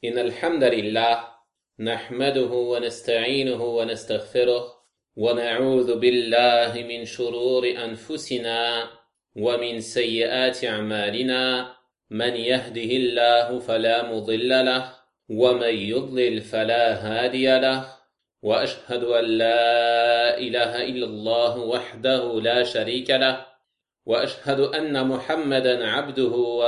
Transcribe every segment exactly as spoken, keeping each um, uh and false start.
إن الحمد لله نحمده ونستعينه ونستغفره ونعوذ بالله من شرور أنفسنا ومن سيئات أعمالنا من يهده الله فلا مضل له ومن يضلل فلا هادي له وأشهد أن لا إله إلا الله وحده لا شريك له وأشهد أن محمدا عبده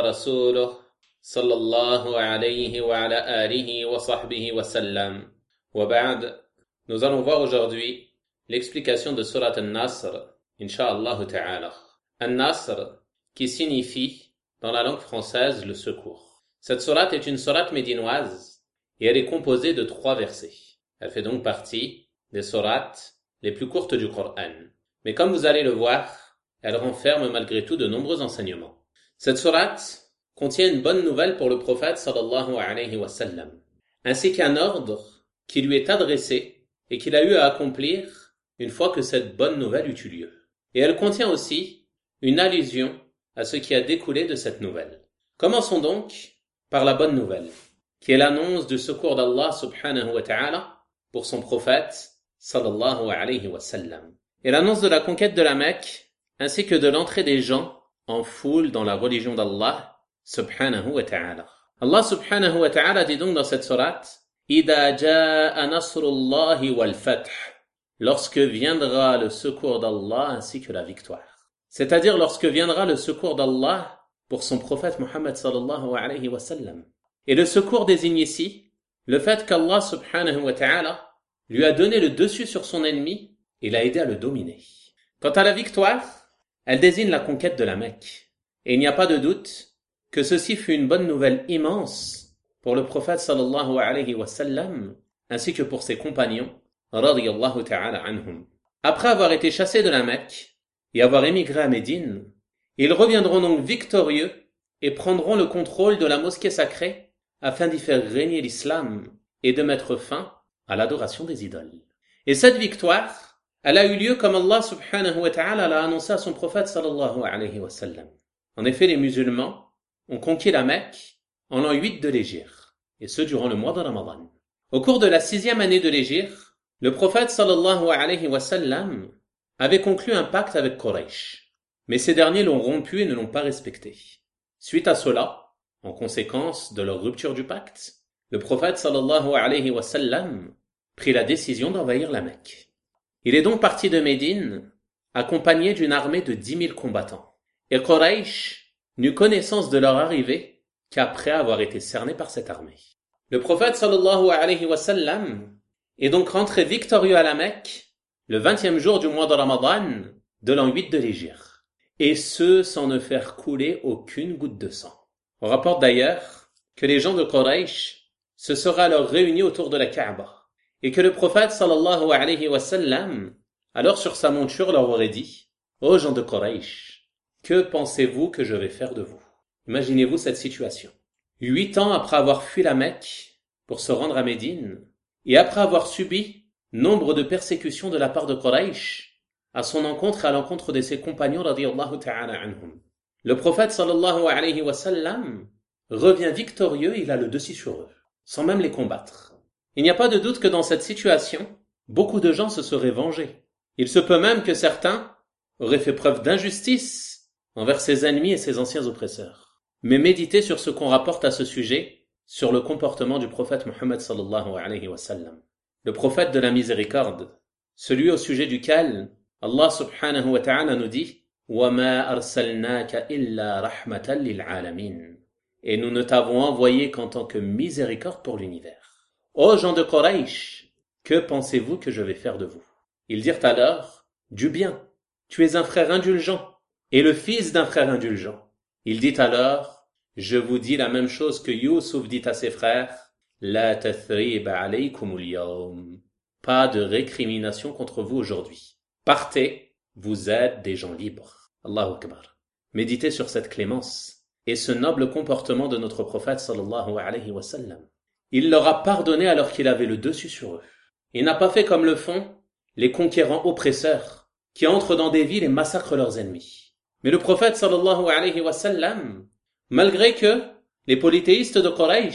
ورسوله صلى الله عليه وعلى آله وصحبه وسلم. وبعد, nous allons voir aujourd'hui l'explication de Surat An-Nasr, Inch'Allah Ta'ala. An-Nasr, qui signifie, dans la langue française, le secours. Cette sourate est une sourate médinoise et elle est composée de trois versets. Elle fait donc partie des sourates les plus courtes du Coran. Mais comme vous allez le voir, elle renferme malgré tout de nombreux enseignements. Cette sourate contient une bonne nouvelle pour le prophète sallallahu alayhi wa sallam, ainsi qu'un ordre qui lui est adressé et qu'il a eu à accomplir une fois que cette bonne nouvelle eut eu lieu. Et elle contient aussi une allusion à ce qui a découlé de cette nouvelle. Commençons donc par la bonne nouvelle, qui est l'annonce du secours d'Allah subhanahu wa ta'ala pour son prophète sallallahu alayhi wa sallam, et l'annonce de la conquête de la Mecque, ainsi que de l'entrée des gens en foule dans la religion d'Allah subhanahu wa ta'ala. Allah subhanahu wa ta'ala dit donc dans cette sourate: Ida ja'a nasrullahi wal fath, lorsque viendra le secours d'Allah ainsi que la victoire. C'est-à-dire lorsque viendra le secours d'Allah pour son prophète Muhammad sallallahu alayhi wa sallam. Et le secours désigne ici le fait qu'Allah subhanahu wa ta'ala lui a donné le dessus sur son ennemi et l'a aidé à le dominer. Quant à la victoire, elle désigne la conquête de la Mecque. Et il n'y a pas de doute que ceci fut une bonne nouvelle immense pour le prophète sallallahu alayhi wa sallam, ainsi que pour ses compagnons, radiyallahu ta'ala anhum. Après avoir été chassés de la Mecque et avoir émigré à Médine, ils reviendront donc victorieux et prendront le contrôle de la mosquée sacrée afin d'y faire régner l'islam et de mettre fin à l'adoration des idoles. Et cette victoire, elle a eu lieu comme Allah subhanahu wa ta'ala l'a annoncé à son prophète sallallahu alayhi wa sallam. En effet, les musulmans ont conquis la Mecque en l'an huit de l'Hégire, et ce durant le mois de Ramadan. Au cours de la sixième année de l'Hégire, le prophète sallallahu alayhi wa sallam avait conclu un pacte avec Quraysh, mais ces derniers l'ont rompu et ne l'ont pas respecté. Suite à cela, en conséquence de leur rupture du pacte, le prophète sallallahu alayhi wa sallam prit la décision d'envahir la Mecque. Il est donc parti de Médine, accompagné d'une armée de dix mille combattants. Et Quraysh n'eut connaissance de leur arrivée qu'après avoir été cerné par cette armée. Le prophète sallallahu alayhi wa sallam est donc rentré victorieux à la Mecque le vingtième jour du mois de Ramadan de l'an huit de l'Hégire, et ce sans ne faire couler aucune goutte de sang. On rapporte d'ailleurs que les gens de Quraysh se seraient alors réunis autour de la Kaaba, et que le prophète sallallahu alayhi wa sallam, alors sur sa monture, leur aurait dit: Ô gens de Quraysh, que pensez-vous que je vais faire de vous? Imaginez-vous cette situation. Huit ans après avoir fui la Mecque pour se rendre à Médine, et après avoir subi nombre de persécutions de la part de Quraysh, à son encontre et à l'encontre de ses compagnons radiyallahu ta'ala anhum, le prophète sallallahu alayhi wa sallam revient victorieux, il a le dessus sur eux, sans même les combattre. Il n'y a pas de doute que dans cette situation, beaucoup de gens se seraient vengés. Il se peut même que certains auraient fait preuve d'injustice envers ses ennemis et ses anciens oppresseurs. Mais méditez sur ce qu'on rapporte à ce sujet, sur le comportement du prophète Muhammad sallallahu alayhi wa sallam. Le prophète de la miséricorde, celui au sujet duquel Allah subhanahu wa ta'ala nous dit: وَمَا أَرْسَلْنَاكَ إِلَّا رَحْمَةً لِلْعَالَمِينَ. Et nous ne t'avons envoyé qu'en tant que miséricorde pour l'univers. Ô gens de Quraysh, que pensez-vous que je vais faire de vous? Ils dirent alors: du bien. Tu es un frère indulgent et le fils d'un frère indulgent. Il dit alors: je vous dis la même chose que Youssouf dit à ses frères: La tathriba alaykumul yawm. Pas de récrimination contre vous aujourd'hui. Partez, vous êtes des gens libres. Allahu Akbar. Méditez sur cette clémence et ce noble comportement de notre prophète sallallahu alayhi wa sallam. Il leur a pardonné alors qu'il avait le dessus sur eux. Il n'a pas fait comme le font les conquérants oppresseurs qui entrent dans des villes et massacrent leurs ennemis. Mais le prophète sallallahu alayhi wa sallam, malgré que les polythéistes de Quraysh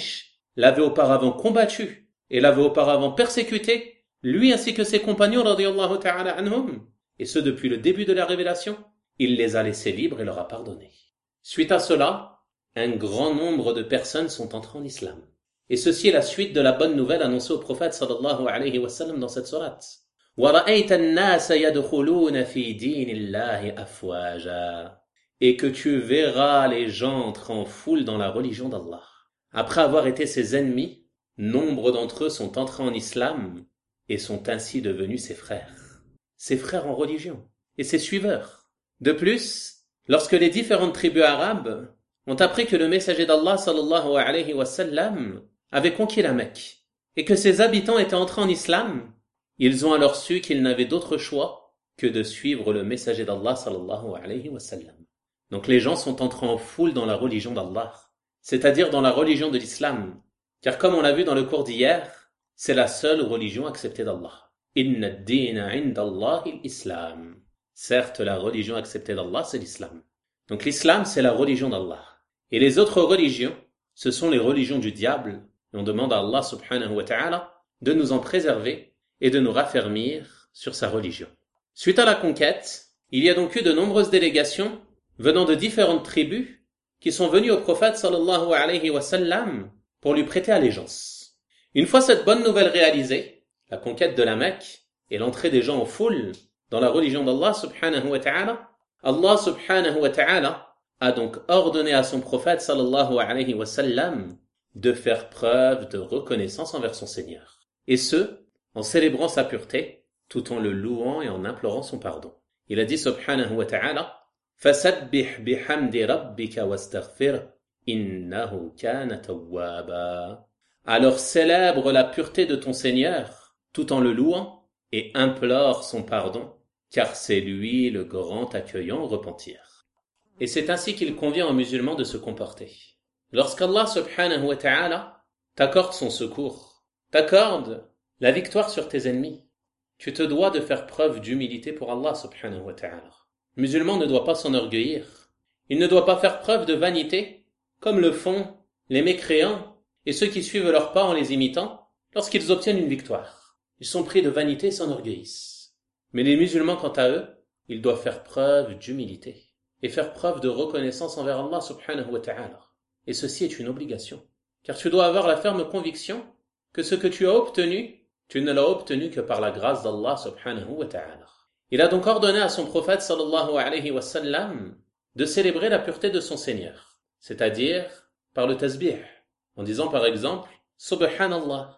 l'avait auparavant combattu et l'avait auparavant persécuté, lui ainsi que ses compagnons, radiyallahu ta'ala anhum, et ce depuis le début de la révélation, il les a laissés libres et leur a pardonné. Suite à cela, un grand nombre de personnes sont entrées en islam. Et ceci est la suite de la bonne nouvelle annoncée au prophète sallallahu alayhi wa sallam dans cette sourate. وَرَأَيْتَ النَّاسَ يَدْخُلُونَ فِي دِينِ اللَّهِ أَفْوَاجًا. Et que tu verras les gens entrer en foule dans la religion d'Allah. Après avoir été ses ennemis, nombre d'entre eux sont entrés en islam et sont ainsi devenus ses frères. Ses frères en religion et ses suiveurs. De plus, lorsque les différentes tribus arabes ont appris que le messager d'Allah sallallahu alayhi wa sallam avait conquis la Mecque et que ses habitants étaient entrés en islam, ils ont alors su qu'ils n'avaient d'autre choix que de suivre le messager d'Allah sallallahu alayhi wa sallam. Donc les gens sont entrés en foule dans la religion d'Allah, c'est-à-dire dans la religion de l'islam, car comme on l'a vu dans le cours d'hier, c'est la seule religion acceptée d'Allah. Inna ad-dina 'inda Allahi al-islam. Certes, la religion acceptée d'Allah, c'est l'islam. Donc l'islam, c'est la religion d'Allah. Et les autres religions, ce sont les religions du diable. Et on demande à Allah subhanahu wa ta'ala de nous en préserver et de nous raffermir sur sa religion. Suite à la conquête, il y a donc eu de nombreuses délégations venant de différentes tribus qui sont venues au prophète sallallahu alayhi wa sallam pour lui prêter allégeance. Une fois cette bonne nouvelle réalisée, la conquête de la Mecque et l'entrée des gens en foule dans la religion d'Allah subhanahu wa ta'ala, Allah subhanahu wa ta'ala a donc ordonné à son prophète sallallahu alayhi wa sallam de faire preuve de reconnaissance envers son Seigneur. Et ce, en célébrant sa pureté, tout en le louant et en implorant son pardon. Il a dit subhanahu wa ta'ala, فَسَبِّحْ بِحَمْدِ رَبِّكَ وَاسْتَغْفِرْهُ إِنَّهُ كَانَ تَوَّابًا. Alors célèbre la pureté de ton Seigneur, tout en le louant, et implore son pardon, car c'est lui le grand accueillant au repentir. Et c'est ainsi qu'il convient aux musulmans de se comporter. Lorsqu'Allah subhanahu wa ta'ala t'accorde son secours, t'accorde la victoire sur tes ennemis, tu te dois de faire preuve d'humilité pour Allah subhanahu wa ta'ala. Le musulman ne doit pas s'enorgueillir. Il ne doit pas faire preuve de vanité, comme le font les mécréants et ceux qui suivent leurs pas en les imitant lorsqu'ils obtiennent une victoire. Ils sont pris de vanité et s'enorgueillissent. Mais les musulmans, quant à eux, ils doivent faire preuve d'humilité et faire preuve de reconnaissance envers Allah subhanahu wa ta'ala. Et ceci est une obligation. Car tu dois avoir la ferme conviction que ce que tu as obtenu, tu ne l'as obtenu que par la grâce d'Allah subhanahu wa ta'ala. Il a donc ordonné à son prophète sallallahu alayhi wa sallam de célébrer la pureté de son Seigneur, c'est-à-dire par le tasbih, en disant par exemple « Subhanallah ».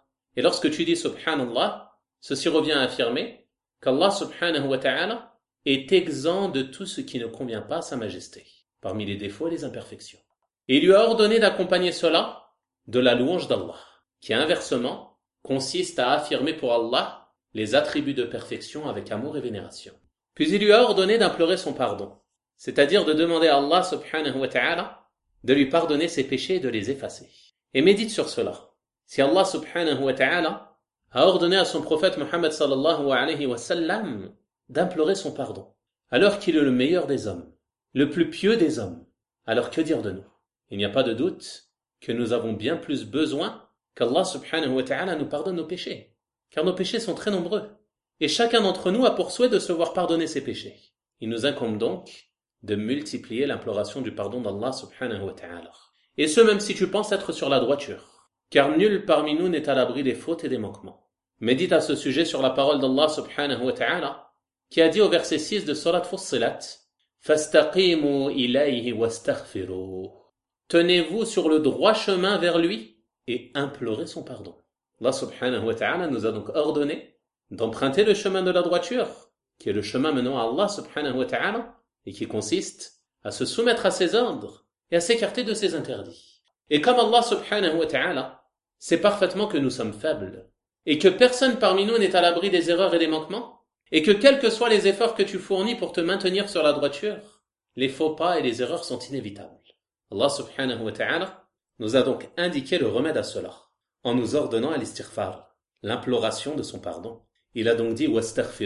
Et lorsque tu dis « Subhanallah », ceci revient à affirmer qu'Allah subhanahu wa ta'ala est exempt de tout ce qui ne convient pas à sa majesté, parmi les défauts et les imperfections. Et il lui a ordonné d'accompagner cela de la louange d'Allah, qui inversement consiste à affirmer pour Allah les attributs de perfection avec amour et vénération. Puis il lui a ordonné d'implorer son pardon, c'est-à-dire de demander à Allah subhanahu wa ta'ala de lui pardonner ses péchés et de les effacer. Et médite sur cela. Si Allah subhanahu wa ta'ala a ordonné à son prophète Muhammad sallallahu alayhi wa sallam d'implorer son pardon, alors qu'il est le meilleur des hommes, le plus pieux des hommes, alors que dire de nous? Il n'y a pas de doute que nous avons bien plus besoin qu'Allah subhanahu wa ta'ala nous pardonne nos péchés, car nos péchés sont très nombreux, et chacun d'entre nous a pour souhait de se voir pardonner ses péchés. Il nous incombe donc de multiplier l'imploration du pardon d'Allah subhanahu wa ta'ala. Et ce même si tu penses être sur la droiture, car nul parmi nous n'est à l'abri des fautes et des manquements. Médite à ce sujet sur la parole d'Allah subhanahu wa ta'ala, qui a dit au verset six de Surat Fussilat, فَاسْتَقِيمُوا إِلَيْهِ وَاسْتَغْفِرُوهُ. Tenez-vous sur le droit chemin vers lui et implorez son pardon. Allah subhanahu wa ta'ala nous a donc ordonné d'emprunter le chemin de la droiture, qui est le chemin menant à Allah subhanahu wa ta'ala, et qui consiste à se soumettre à ses ordres et à s'écarter de ses interdits. Et comme Allah subhanahu wa ta'ala sait parfaitement que nous sommes faibles, et que personne parmi nous n'est à l'abri des erreurs et des manquements, et que quels que soient les efforts que tu fournis pour te maintenir sur la droiture, les faux pas et les erreurs sont inévitables. Allah subhanahu wa ta'ala nous a donc indiqué le remède à cela, en nous ordonnant à l'istighfar, l'imploration de son pardon. Il a donc dit « wastaghfiruh »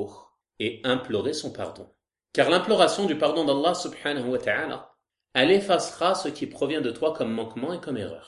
et implorer son pardon. Car l'imploration du pardon d'Allah subhanahu wa ta'ala, elle effacera ce qui provient de toi comme manquement et comme erreur.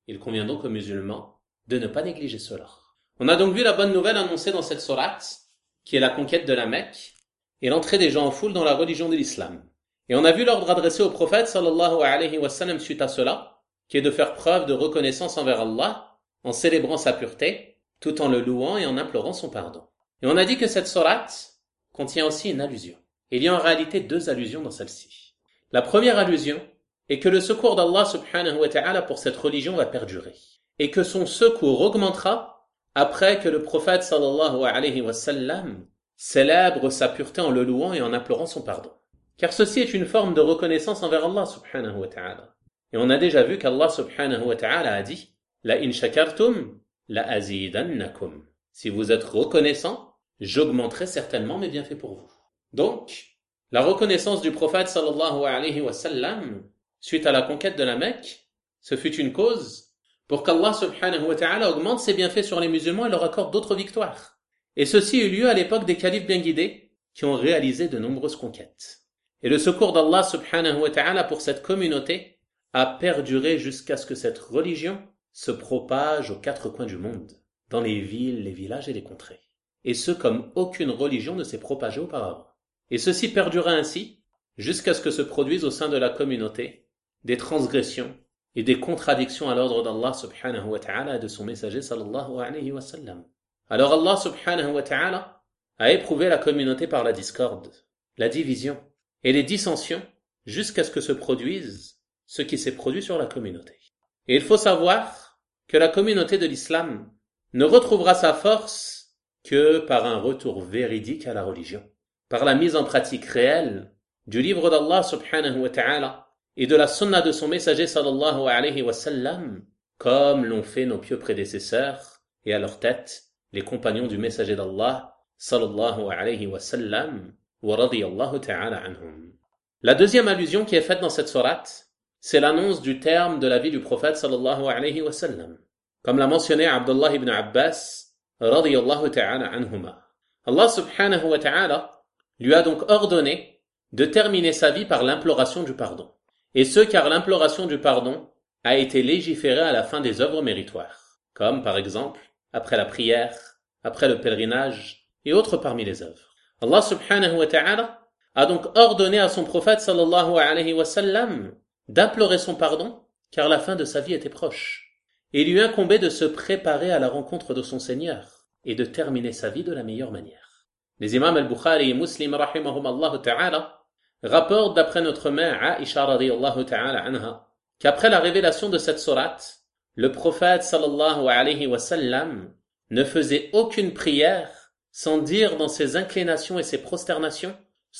Il convient donc aux musulmans de ne pas négliger cela. On a donc vu la bonne nouvelle annoncée dans cette sourate, qui est la conquête de la Mecque, et l'entrée des gens en foule dans la religion de l'islam. Et on a vu l'ordre adressé au prophète sallallahu alayhi wa sallam suite à cela, qui est de faire preuve de reconnaissance envers Allah, en célébrant sa pureté, tout en le louant et en implorant son pardon. Et on a dit que cette sourate contient aussi une allusion. Il y a en réalité deux allusions dans celle-ci. La première allusion est que le secours d'Allah subhanahu wa ta'ala pour cette religion va perdurer, et que son secours augmentera après que le prophète sallallahu alayhi wa sallam célèbre sa pureté en le louant et en implorant son pardon. Car ceci est une forme de reconnaissance envers Allah subhanahu wa ta'ala. Et on a déjà vu qu'Allah subhanahu wa ta'ala a dit « La in shakartum, la azidannakum » Si vous êtes reconnaissant, j'augmenterai certainement mes bienfaits pour vous. Donc, la reconnaissance du prophète sallallahu alayhi wa sallam suite à la conquête de la Mecque, ce fut une cause pour qu'Allah subhanahu wa ta'ala augmente ses bienfaits sur les musulmans et leur accorde d'autres victoires. Et ceci eut lieu à l'époque des califes bien guidés qui ont réalisé de nombreuses conquêtes. Et le secours d'Allah subhanahu wa ta'ala pour cette communauté a perduré jusqu'à ce que cette religion se propage aux quatre coins du monde, dans les villes, les villages et les contrées. Et ce comme aucune religion ne s'est propagée auparavant. Et ceci perdura ainsi jusqu'à ce que se produisent au sein de la communauté des transgressions et des contradictions à l'ordre d'Allah subhanahu wa ta'ala et de son messager sallallahu alayhi wa sallam. Alors Allah subhanahu wa ta'ala a éprouvé la communauté par la discorde, la division et les dissensions jusqu'à ce que se produise ce qui s'est produit sur la communauté. Et il faut savoir que la communauté de l'islam ne retrouvera sa force que par un retour véridique à la religion, par la mise en pratique réelle du livre d'Allah subhanahu wa ta'ala et de la sunna de son messager sallallahu alayhi wa sallam, comme l'ont fait nos pieux prédécesseurs et à leur tête les compagnons du messager d'Allah sallallahu alayhi wa sallam wa radiyallahu ta'ala anhum. La deuxième allusion qui est faite dans cette sourate, c'est l'annonce du terme de la vie du prophète sallallahu alayhi wa sallam, comme l'a mentionné Abdullah ibn Abbas radiyallahu ta'ala anhuma. Allah subhanahu wa ta'ala lui a donc ordonné de terminer sa vie par l'imploration du pardon. Et ce car l'imploration du pardon a été légiférée à la fin des œuvres méritoires, comme par exemple après la prière, après le pèlerinage et autres parmi les œuvres. Allah subhanahu wa ta'ala a donc ordonné à son prophète sallallahu alayhi wa sallam d'implorer son pardon car la fin de sa vie était proche. Et il lui incombait de se préparer à la rencontre de son Seigneur et de terminer sa vie de la meilleure manière. Les imams al-Bukhari et Muslim rahimahum Allah ta'ala rapportent d'après notre mère Aisha radiyallahu ta'ala anha qu'après la révélation de cette sourate, le prophète sallallahu alayhi wa sallam ne faisait aucune prière sans dire dans ses inclinations et ses prosternations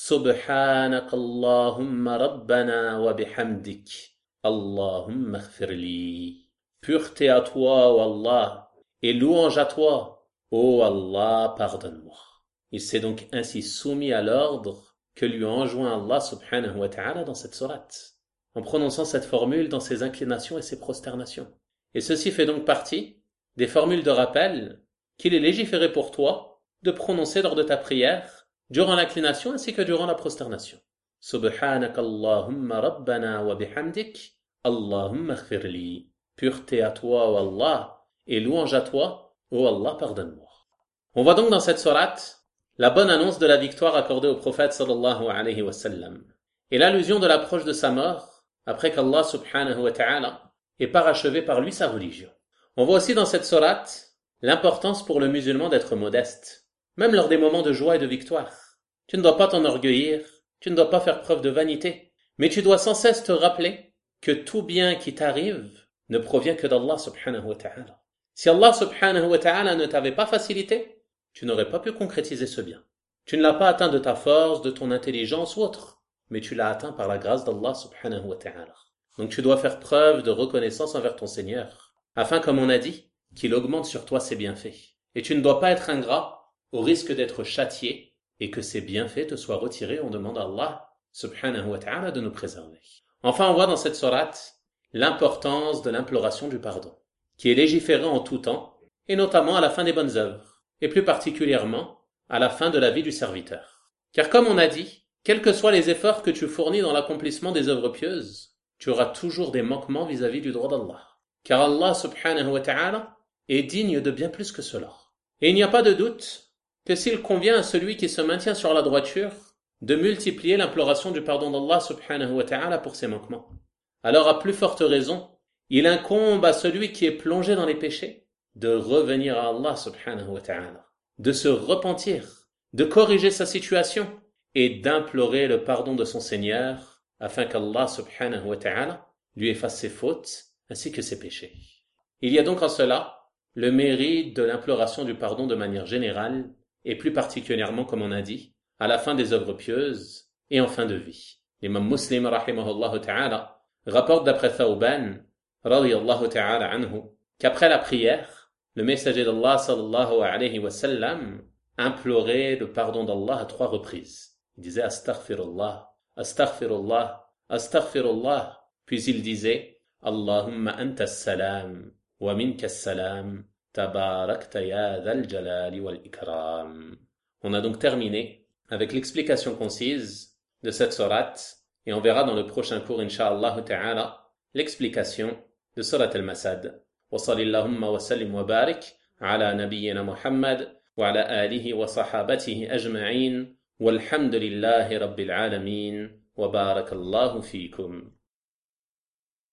Subhanakallahumma rabbana wa bihamdik Allahumma ighfirli. Pureté à toi, ô Allah, et louange à toi, ô Allah, pardonne-moi. Il s'est donc ainsi soumis à l'ordre que lui enjoint Allah subhanahu wa ta'ala dans cette sourate, en prononçant cette formule dans ses inclinations et ses prosternations. Et ceci fait donc partie des formules de rappel qu'il est légiféré pour toi de prononcer lors de ta prière, durant l'inclination ainsi que durant la prosternation. Subhanakallahumma rabbana wa bihamdik, Allahumma ighfirli. Pureté à toi, ô Allah, et louange à toi, ô Allah, pardonne-moi. On voit donc dans cette sourate la bonne annonce de la victoire accordée au prophète sallallahu alayhi wa sallam, et l'allusion de l'approche de sa mort, après qu'Allah subhanahu wa ta'ala ait parachevé par lui sa religion. On voit aussi dans cette sourate l'importance pour le musulman d'être modeste, même lors des moments de joie et de victoire. Tu ne dois pas t'enorgueillir, tu ne dois pas faire preuve de vanité, mais tu dois sans cesse te rappeler que tout bien qui t'arrive ne provient que d'Allah subhanahu wa ta'ala. Si Allah subhanahu wa ta'ala ne t'avait pas facilité, tu n'aurais pas pu concrétiser ce bien. Tu ne l'as pas atteint de ta force, de ton intelligence ou autre, mais tu l'as atteint par la grâce d'Allah subhanahu wa ta'ala. Donc tu dois faire preuve de reconnaissance envers ton Seigneur, afin, comme on a dit, qu'il augmente sur toi ses bienfaits. Et tu ne dois pas être ingrat au risque d'être châtié et que ses bienfaits te soient retirés. On demande à Allah subhanahu wa ta'ala de nous préserver. Enfin, on voit dans cette sourate l'importance de l'imploration du pardon, qui est légiférée en tout temps, et notamment à la fin des bonnes œuvres, et plus particulièrement à la fin de la vie du serviteur. Car comme on a dit, quels que soient les efforts que tu fournis dans l'accomplissement des œuvres pieuses, tu auras toujours des manquements vis-à-vis du droit d'Allah. car Allah subhanahu wa ta'ala est digne de bien plus que cela. Et il n'y a pas de doute que s'il convient à celui qui se maintient sur la droiture de multiplier l'imploration du pardon d'Allah subhanahu wa ta'ala pour ses manquements, alors à plus forte raison, il incombe à celui qui est plongé dans les péchés de revenir à Allah subhanahu wa ta'ala, de se repentir, de corriger sa situation et d'implorer le pardon de son Seigneur afin qu'Allah subhanahu wa ta'ala lui efface ses fautes ainsi que ses péchés. Il y a donc en cela le mérite de l'imploration du pardon de manière générale et plus particulièrement, comme on a dit, à la fin des œuvres pieuses et en fin de vie. L'imam Muslim rahimahullah ta'ala rapporte d'après Thawban radiyallahu ta'ala anhu qu'après la prière, le messager d'Allah sallallahu alayhi wa sallam implorait le pardon d'Allah à trois reprises. Il disait astaghfirullah, astaghfirullah, astaghfirullah. Puis il disait Allahumma anta as-salam wa minka as-salam tabarakta ya dhal jalali wal ikram. On a donc terminé avec l'explication concise de cette sourate et on verra dans le prochain cours incha'Allah ta'ala l'explication de surat al-Masad. Wa sallallahu wa sallim wa barik ala nabiyyina Muhammad wa ala alihi wa sahabatihi ajma'in walhamdulillahi rabbil alamin wa barakallahu fikum.